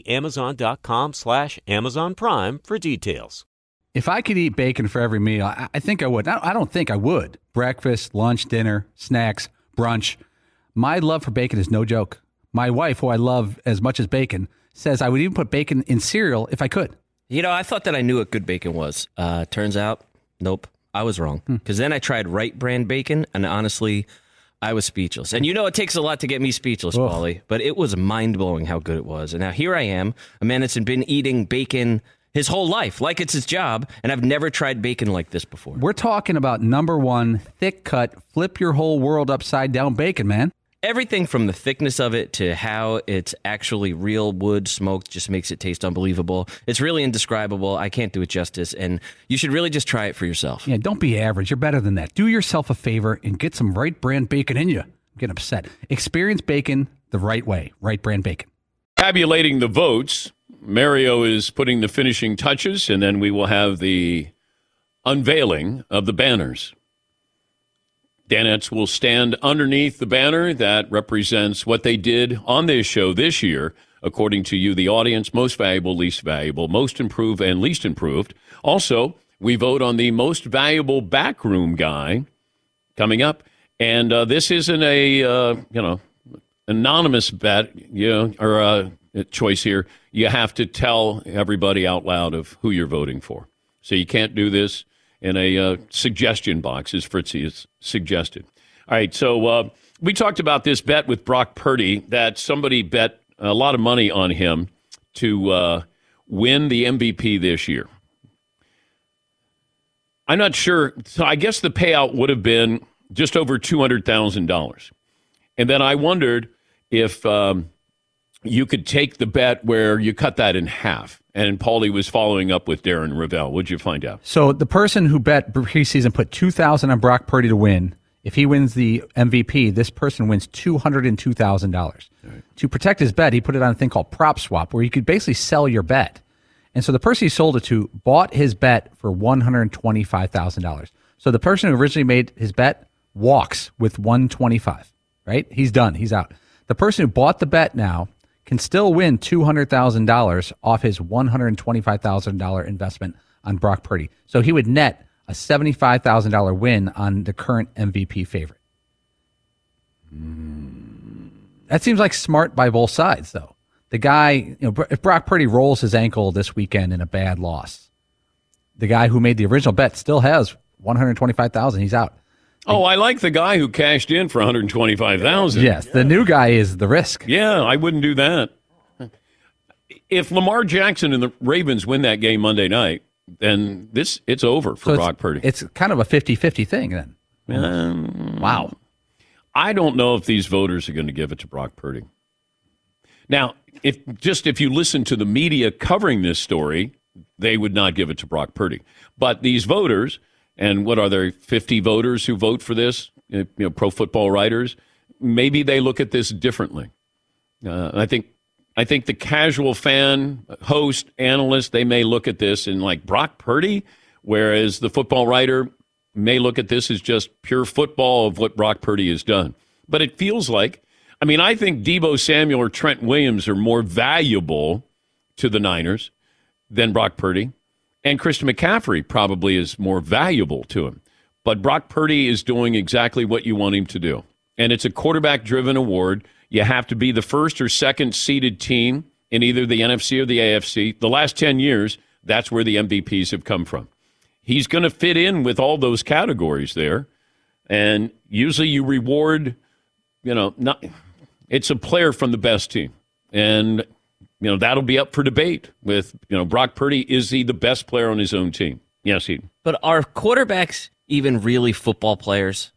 Amazon.com/Amazon Prime for details. If I could eat bacon for every meal, I think I would. I don't think I would. Breakfast, lunch, dinner, snacks, brunch. My love for bacon is no joke. My wife, who I love as much as bacon, says I would even put bacon in cereal if I could. You know, I thought that I knew what good bacon was. Turns out, nope, I was wrong. Because then I tried Wright Brand bacon, and honestly, I was speechless. And it takes a lot to get me speechless, Paulie, but it was mind-blowing how good it was. And now here I am, a man that's been eating bacon his whole life, like it's his job, and I've never tried bacon like this before. We're talking about number one, thick-cut, flip your whole world upside-down bacon, man. Everything from the thickness of it to how it's actually real wood smoked just makes it taste unbelievable. It's really indescribable. I can't do it justice, and you should really just try it for yourself. Yeah, don't be average. You're better than that. Do yourself a favor and get some Right Brand bacon in you. I'm getting upset. Experience bacon the right way. Right Brand bacon. Tabulating the votes. Mario is putting the finishing touches, and then we will have the unveiling of the banners. Danettes will stand underneath the banner that represents what they did on this show this year, according to you, the audience, most valuable, least valuable, most improved, and least improved. Also, we vote on the most valuable backroom guy coming up. And this isn't a, anonymous bet, or a choice here. You have to tell everybody out loud of who you're voting for. So you can't do this in a suggestion box, as Fritzy has suggested. All right, so we talked about this bet with Brock Purdy, that somebody bet a lot of money on him to win the MVP this year. I'm not sure. So I guess the payout would have been just over $200,000. And then I wondered if you could take the bet where you cut that in half. And Paulie was following up with Darren Rovell. What'd you find out? So the person who bet preseason put $2,000 on Brock Purdy to win. If he wins the MVP, this person wins $202,000. Right. To protect his bet, he put it on a thing called Prop Swap, where you could basically sell your bet. And so the person he sold it to bought his bet for $125,000. So the person who originally made his bet walks with $125,000, right? He's done. He's out. The person who bought the bet now can still win $200,000 off his $125,000 investment on Brock Purdy. So he would net a $75,000 win on the current MVP favorite. That seems like smart by both sides, though. The guy, if Brock Purdy rolls his ankle this weekend in a bad loss, the guy who made the original bet still has $125,000. He's out. Oh, I like the guy who cashed in for $125,000. Yes, the new guy is the risk. Yeah, I wouldn't do that. If Lamar Jackson and the Ravens win that game Monday night, then it's over for Brock Purdy. It's kind of a 50-50 thing then. Wow. I don't know if these voters are going to give it to Brock Purdy. Now, if you listen to the media covering this story, they would not give it to Brock Purdy. But these voters, and what are there, 50 voters who vote for this, Pro Football Writers, maybe they look at this differently. I think the casual fan, host, analyst, they may look at this and like Brock Purdy, whereas the football writer may look at this as just pure football of what Brock Purdy has done. But it feels like, I think Deebo Samuel or Trent Williams are more valuable to the Niners than Brock Purdy. And Christian McCaffrey probably is more valuable to him. But Brock Purdy is doing exactly what you want him to do. And it's a quarterback-driven award. You have to be the first or second seeded team in either the NFC or the AFC. The last 10 years, that's where the MVPs have come from. He's going to fit in with all those categories there. And usually you reward, it's a player from the best team. And that'll be up for debate with, Brock Purdy. Is he the best player on his own team? Yes, he. But are quarterbacks even really football players?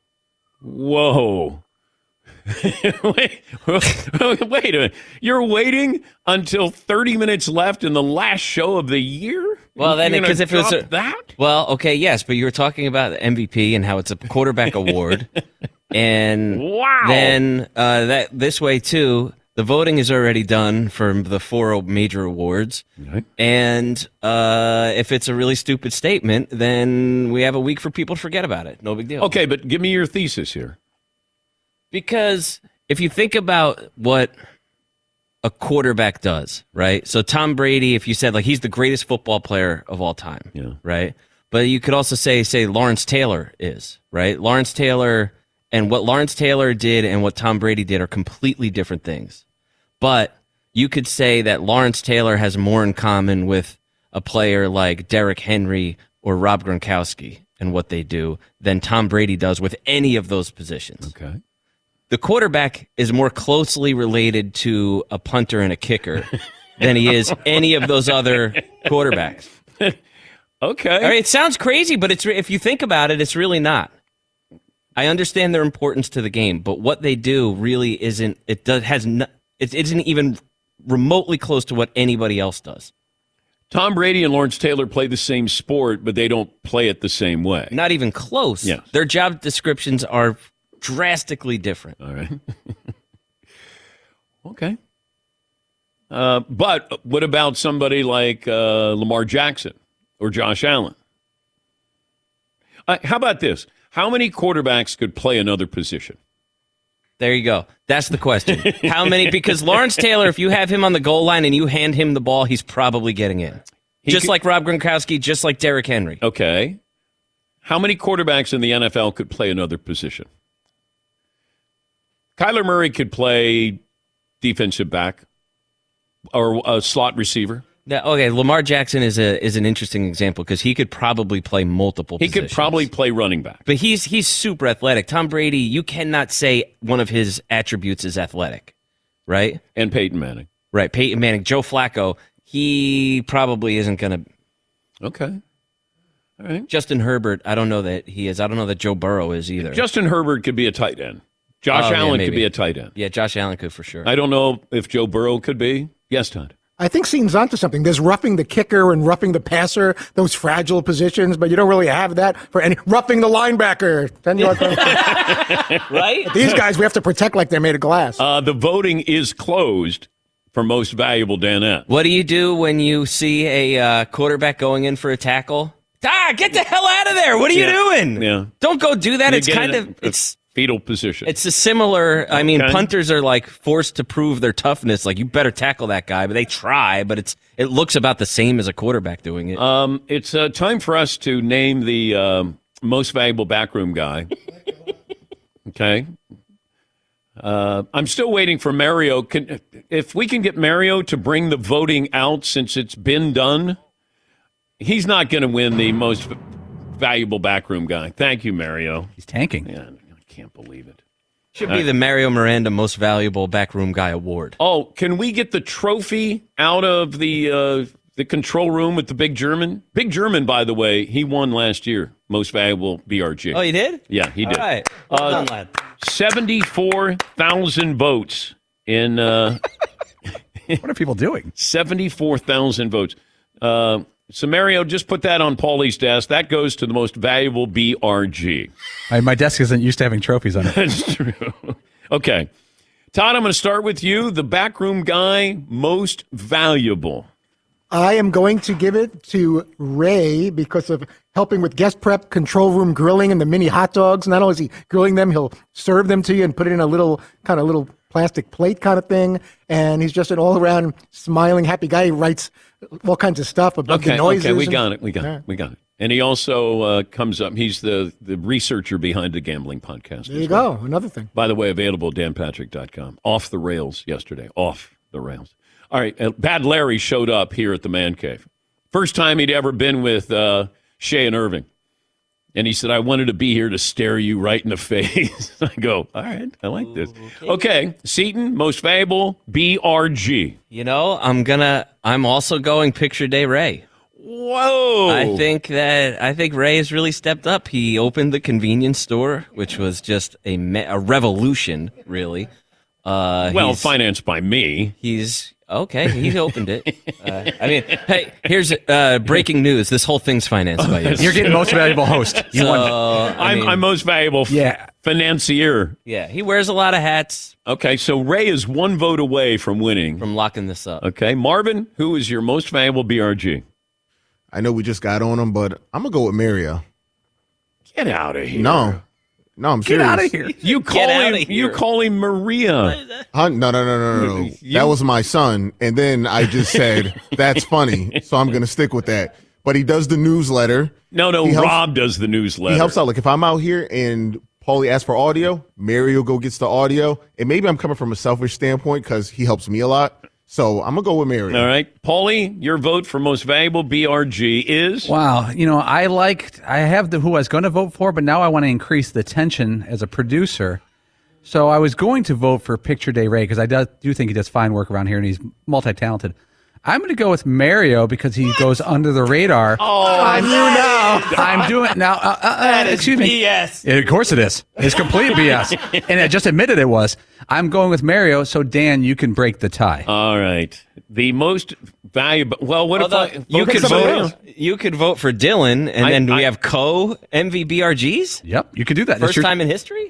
Whoa. wait a minute. You're waiting until 30 minutes left in the last show of the year? Well, then, because if it was that? Well, okay, yes, but you were talking about MVP and how it's a quarterback award. And wow. Then that this way, too, the voting is already done for the 4 major awards. Okay. And if it's a really stupid statement, then we have a week for people to forget about it. No big deal. Okay, but give me your thesis here. Because if you think about what a quarterback does, right? So Tom Brady, if you said, he's the greatest football player of all time, right? But you could also say Lawrence Taylor is, right? Lawrence Taylor, and what Lawrence Taylor did and what Tom Brady did are completely different things. But you could say that Lawrence Taylor has more in common with a player like Derrick Henry or Rob Gronkowski and what they do than Tom Brady does with any of those positions. Okay. The quarterback is more closely related to a punter and a kicker than he is any of those other quarterbacks. Okay. All right, it sounds crazy, but if you think about it, it's really not. I understand their importance to the game, but what they do really isn't. It isn't even remotely close to what anybody else does. Tom Brady and Lawrence Taylor play the same sport, but they don't play it the same way. Not even close. Yes. Their job descriptions are drastically different. All right. Okay. But what about somebody like Lamar Jackson or Josh Allen? How about this? How many quarterbacks could play another position? There you go. That's the question. How many? Because Lawrence Taylor, if you have him on the goal line and you hand him the ball, he's probably getting in. Like Rob Gronkowski, just like Derrick Henry. Okay. How many quarterbacks in the NFL could play another position? Kyler Murray could play defensive back or a slot receiver. Now, okay, Lamar Jackson is an interesting example because he could probably play multiple positions. He could probably play running back. But he's super athletic. Tom Brady, you cannot say one of his attributes is athletic, right? And Peyton Manning. Right, Peyton Manning. Joe Flacco, he probably isn't going to. Okay. All right. Justin Herbert, I don't know that he is. I don't know that Joe Burrow is either. Justin Herbert could be a tight end. Josh Allen could be a tight end. Yeah, Josh Allen could for sure. I don't know if Joe Burrow could be. Yes, Todd. I think Seaton's onto something. There's roughing the kicker and roughing the passer, those fragile positions, but you don't really have that for any roughing the linebacker. Right? These guys we have to protect like they're made of glass. The voting is closed for most valuable Danette. What do you do when you see a quarterback going in for a tackle? Get the hell out of there. What are you doing? Yeah. Don't go do that. It's kind of it's fetal position. It's a similar, I mean, punters are like forced to prove their toughness. Like, you better tackle that guy, but they try, but it looks about the same as a quarterback doing it. It's time for us to name the most valuable backroom guy. Okay. I'm still waiting for Mario. If we can get Mario to bring the voting out since it's been done, he's not going to win the most valuable backroom guy. Thank you, Mario. He's tanking. Yeah. Can't believe it. Should be the Mario Miranda Most Valuable Backroom Guy Award. Oh, can we get the trophy out of the control room with the Big German? Big German, by the way, he won last year, Most Valuable BRG. Oh, he did? Yeah, he did. All right. Well done, lad. 74,000 votes in... what are people doing? 74,000 votes. So, Mario, just put that on Paulie's desk. That goes to the most valuable BRG. My desk isn't used to having trophies on it. That's true. Okay. Todd, I'm going to start with you. The backroom guy, most valuable. I am going to give it to Ray because of helping with guest prep, control room grilling, and the mini hot dogs. Not only is he grilling them, he'll serve them to you and put it in a little plastic plate kind of thing. And he's just an all-around smiling, happy guy. He writes all kinds of stuff about the noises. Okay, we got it. And he also comes up. He's the researcher behind the Gambling Podcast. There you go. Another thing. By the way, available at danpatrick.com. Off the rails yesterday. Off the rails. All right. Bad Larry showed up here at the Man Cave. First time he'd ever been with Shea and Irving. And he said, I wanted to be here to stare you right in the face. I go, all right, I like this. Okay, Seaton, most valuable, BRG. You know, I'm also going Picture Day Ray. Whoa. I think Ray has really stepped up. He opened the convenience store, which was just a revolution, really. Financed by me. He's opened it. Hey, here's breaking news. This whole thing's financed by you. You're getting most valuable host. I'm most valuable financier. Yeah, he wears a lot of hats. Okay, so Ray is one vote away from winning. From locking this up. Okay, Marvin, who is your most valuable BRG? I know we just got on him, but I'm going to go with Mario. Get out of here. No, I'm serious. Get out of here. You call him Maria. No. That was my son. And then I just said, that's funny. So I'm going to stick with that. But he does the newsletter. No, Rob does the newsletter. He helps out. Like if I'm out here and Paulie asks for audio, Mario gets the audio. And maybe I'm coming from a selfish standpoint because he helps me a lot. So I'm going to go with Mario. All right. Paulie, your vote for most valuable BRG is? Wow. You know, I have who I was going to vote for, but now I want to increase the tension as a producer. So I was going to vote for Picture Day Ray because I do think he does fine work around here and he's multi-talented. I'm going to go with Mario because he goes under the radar. I'm doing now. Excuse me. BS. Yeah, of course it is. It's complete BS. And I just admitted it was. I'm going with Mario. So Dan, you can break the tie. All right. The most valuable. Well, what if you could vote? You could vote for Dylan, and then we have MVBRGs. Yep, you could do that. First time in history.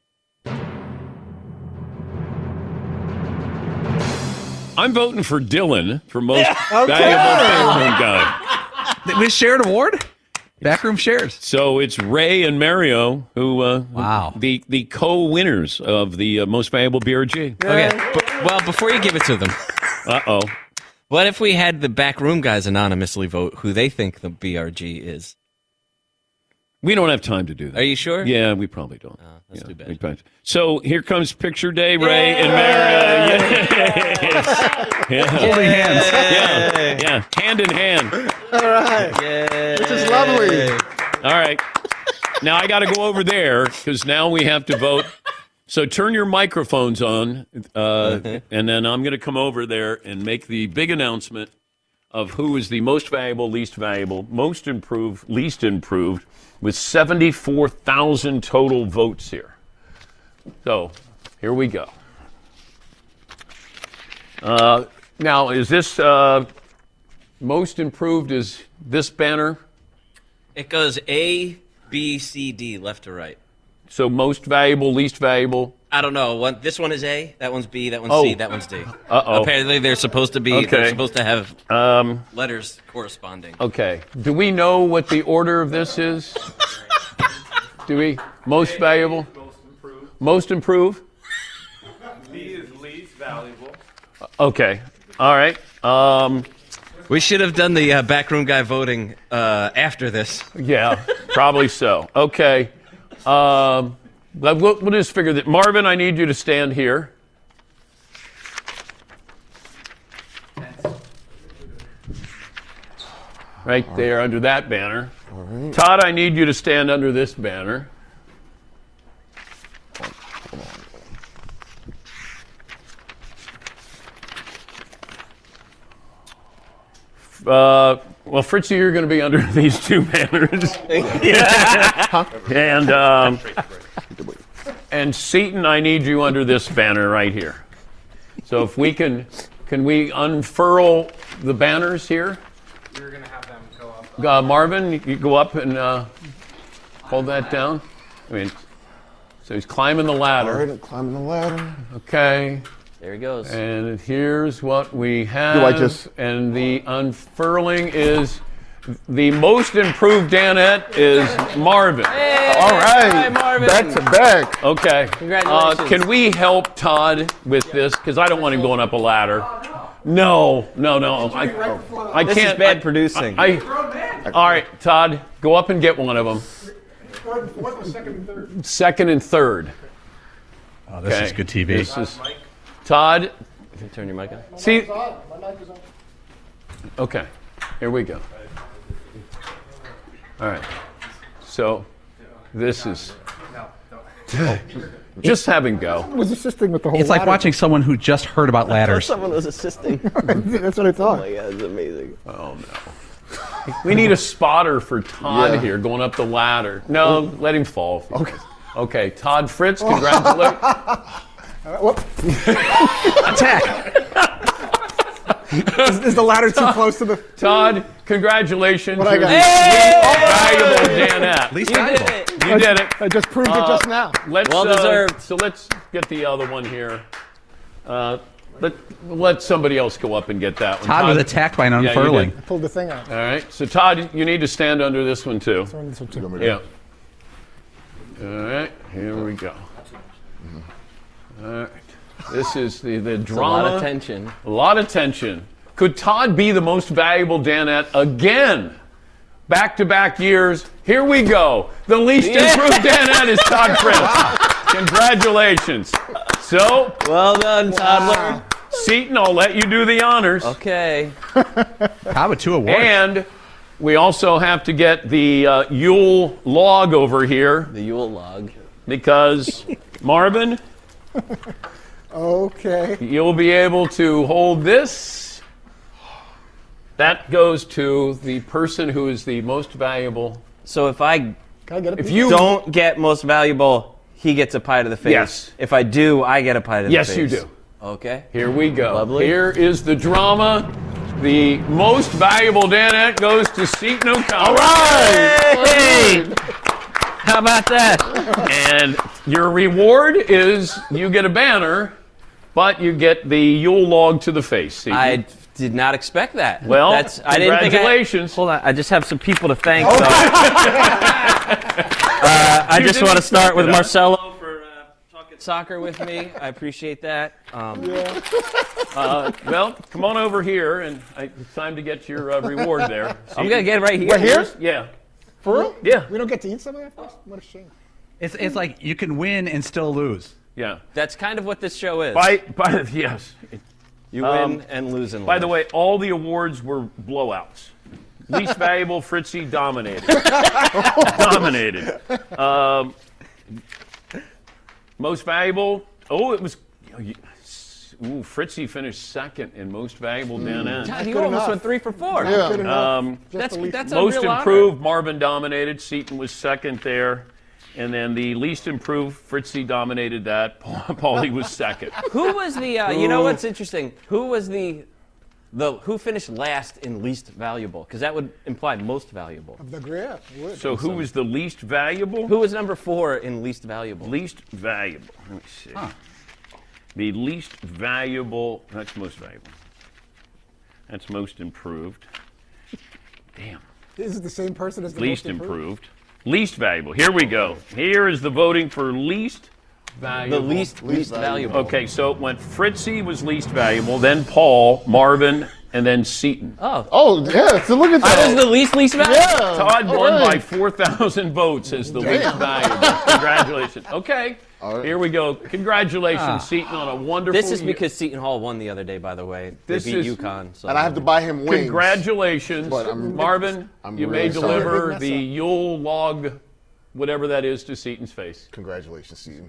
I'm voting for Dylan for most valuable backroom guy. We shared award? Backroom shares. So it's Ray and Mario who the co-winners of the most valuable BRG. Okay. Well, before you give it to them. Uh-oh. What if we had the backroom guys anonymously vote who they think the BRG is? We don't have time to do that. Are you sure? Yeah, we probably don't. Oh, that's too bad. So here comes Picture Day, Ray and Mario. Yes. Holding hands. Yeah. Hand in hand. All right. This is lovely. All right. Now I got to go over there because now we have to vote. So turn your microphones on, and then I'm going to come over there and make the big announcement of who is the most valuable, least valuable, most improved, least improved, with 74,000 total votes here. So here we go. Now, is this most improved? Is this banner? It goes A, B, C, D, left to right. So most valuable, least valuable? I don't know. This one is A, that one's B, that one's C, that one's D. Uh-oh. Apparently they're supposed to be. Okay. They're supposed to have letters corresponding. Okay. Do we know what the order of this is? Do we? Most valuable? Most improved? B is least valuable. Okay. All right. We should have done the backroom guy voting after this. Yeah, probably so. Okay. We'll just figure that. Marvin, I need you to stand here. Right there under that banner. All right. Todd, I need you to stand under this banner. Well, Fritzy, you're going to be under these two banners. And Seton, I need you under this banner right here. So if we can we unfurl the banners here? You're going to have them go up. Marvin, you go up and hold that down. I mean, so he's climbing the ladder. All right, climbing the ladder. Okay. There he goes. And here's what we have. Do I just... And the unfurling is the most improved Danette is Marvin. Hey, all right. Hi, Marvin. Back to back. Okay. Congratulations. Can we help Todd with this? Because I don't want him going up a ladder. No. I can't. This is bad producing. All right, Todd, go up and get one of them. What was second and third? Second and third. Oh, this is good TV. This is Todd. Turn your mic on. See. Okay, here we go. All right. So this is just have him go. Was assisting with the whole. It's like watching someone who just heard about ladders. Someone was assisting. That's what I thought. Oh my God, it's amazing. Oh no. We need a spotter for Todd here going up the ladder. No, let him fall. Okay, Todd Fritz, congratulations. Attack! Is the ladder too close to the... Todd, congratulations. What I got? Valuable Danette. Least valuable. You did it. I just proved it just now. Well deserved. So let's get the other one here. Let somebody else go up and get that one. Todd was attacked by an unfurling. I pulled the thing out. All right. So Todd, you need to stand under this one too. Yeah. All right. Here we go. All right. This is the drama. A lot of tension. A lot of tension. Could Todd be the most valuable Danette again? Back-to-back years. Here we go. The least improved Danette is Todd Fritz. Congratulations. So well done, Toddler. Seton, I'll let you do the honors. Okay. How about 2 awards? And we also have to get the Yule log over here. The Yule log. Because, Marvin, Okay. you'll be able to hold this. That goes to the person who is the most valuable. So if I Can I get a If piece? you don't get most valuable, he gets a pie to the face. Yes. If I do, I get a pie to the Yes, face. you do. Okay. Here we go. Lovely. Here is the drama. The most valuable Danette goes to Seton O'Connor. All right. Hey. How about that? And your reward is you get a banner, but you get the Yule log to the face. Seton. I did not expect that. Well, I didn't think congratulations. hold on, I just have some people to thank. So. I just want to start with Marcelo for talking soccer with me. I appreciate that. Well, come on over here, and it's time to get your reward there. I'm going to get it right here. Right here? Yeah. For real? Yeah. We don't get to eat some of that first? What a shame. It's like you can win and still lose. Yeah. That's kind of what this show is. Yes. You win and lose in life. By the way, all the awards were blowouts. Least valuable, Fritzy dominated. Dominated. Most valuable, it was. Fritzy finished second in most valuable Danette. God, you almost went 3 for 4. Yeah. Good enough. That's a Most real improved, Marvin dominated. Seton was second there. And then the least improved, Fritzy dominated that. Paulie was second. honor. Who was the? You know what's interesting? Who was the who finished last in least valuable? Because that would imply most valuable. The graph would. So who was the least valuable? Who was number 4 in least valuable? Least valuable. Let me see. The least valuable, that's most valuable. That's most improved. Damn. This is the same person as the Least most improved. Least valuable. Here we go. Here is the voting for least valuable. The least valuable. Okay, so it went Fritzy was least valuable, then Paul, Marvin, and then Seton. Oh, yeah. So look at that. I was the least valuable. Yeah. Todd won by 4,000 votes as the least valuable. Congratulations. Okay, here we go. Congratulations, Seton, on a wonderful This is year. because Seton Hall won the other day, by the way. They This beat is- UConn. So. And I have to buy him wings. Congratulations, But Marvin. You may really sorry. deliver Big the mess Yule log, whatever that is, to Seton's face. Congratulations, Seton.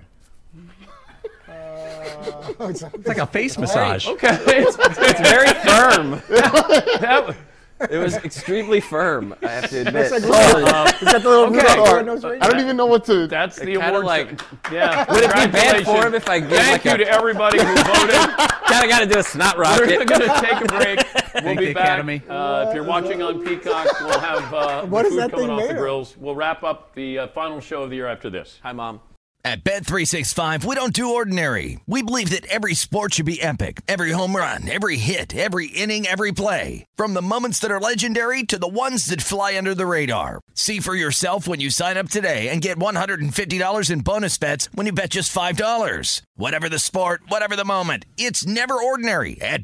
It's like a face massage. Okay. It's very firm. That- It was extremely firm, I have to admit. Is that the little Okay. nose right I don't even know what to. That's the Kinda award. like- Yeah. Would it be bad Congratulations. for him if I gave Thank you to everybody who voted. Kind of got to do a snot We're rocket. going to take a break. We'll Thank be the back. Academy. If you're watching on Peacock, we'll have What the is food that coming thing off made the of? grills. We'll wrap up the final show of the year after this. Hi, Mom. At Bet365, we don't do ordinary. We believe that every sport should be epic. Every home run, every hit, every inning, every play. From the moments that are legendary to the ones that fly under the radar. See for yourself when you sign up today and get $150 in bonus bets when you bet just $5. Whatever the sport, whatever the moment, it's never ordinary at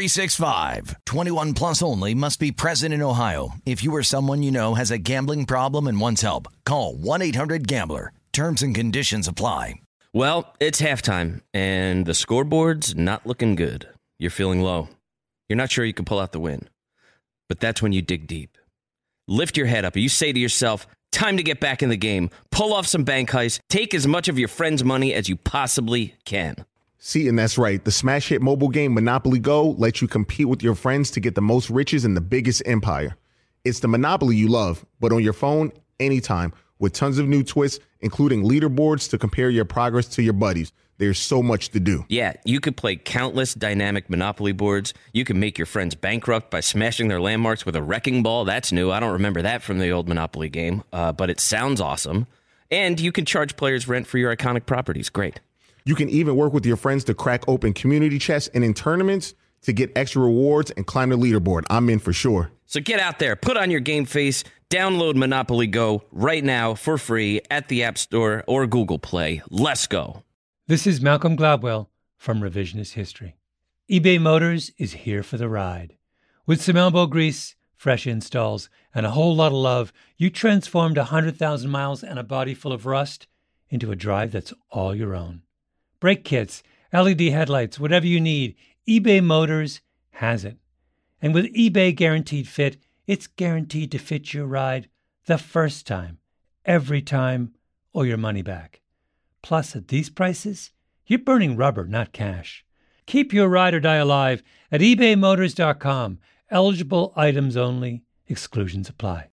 Bet365. 21 plus only. Must be present in Ohio. If you or someone you know has a gambling problem and wants help, call 1-800-GAMBLER. Terms and conditions apply. Well, it's halftime, and the scoreboard's not looking good. You're feeling low. You're not sure you can pull out the win. But that's when you dig deep. Lift your head up. You say to yourself, time to get back in the game. Pull off some bank heists. Take as much of your friend's money as you possibly can. Seton, that's right. The smash hit mobile game Monopoly Go lets you compete with your friends to get the most riches in the biggest empire. It's the Monopoly you love, but on your phone, anytime, with tons of new twists, including leaderboards to compare your progress to your buddies. There's so much to do. Yeah, you could play countless dynamic Monopoly boards. You can make your friends bankrupt by smashing their landmarks with a wrecking ball. That's new. I don't remember that from the old Monopoly game, but it sounds awesome. And you can charge players rent for your iconic properties. Great. You can even work with your friends to crack open community chests and in tournaments to get extra rewards and climb the leaderboard. I'm in for sure. So get out there, put on your game face, download Monopoly Go right now for free at the App Store or Google Play. Let's go. This is Malcolm Gladwell from Revisionist History. eBay Motors is here for the ride. With some elbow grease, fresh installs, and a whole lot of love, you transformed 100,000 miles and a body full of rust into a drive that's all your own. Brake kits, LED headlights, whatever you need, eBay Motors has it. And with eBay Guaranteed Fit, it's guaranteed to fit your ride the first time, every time, or your money back. Plus, at these prices, you're burning rubber, not cash. Keep your ride or die alive at ebaymotors.com. Eligible items only. Exclusions apply.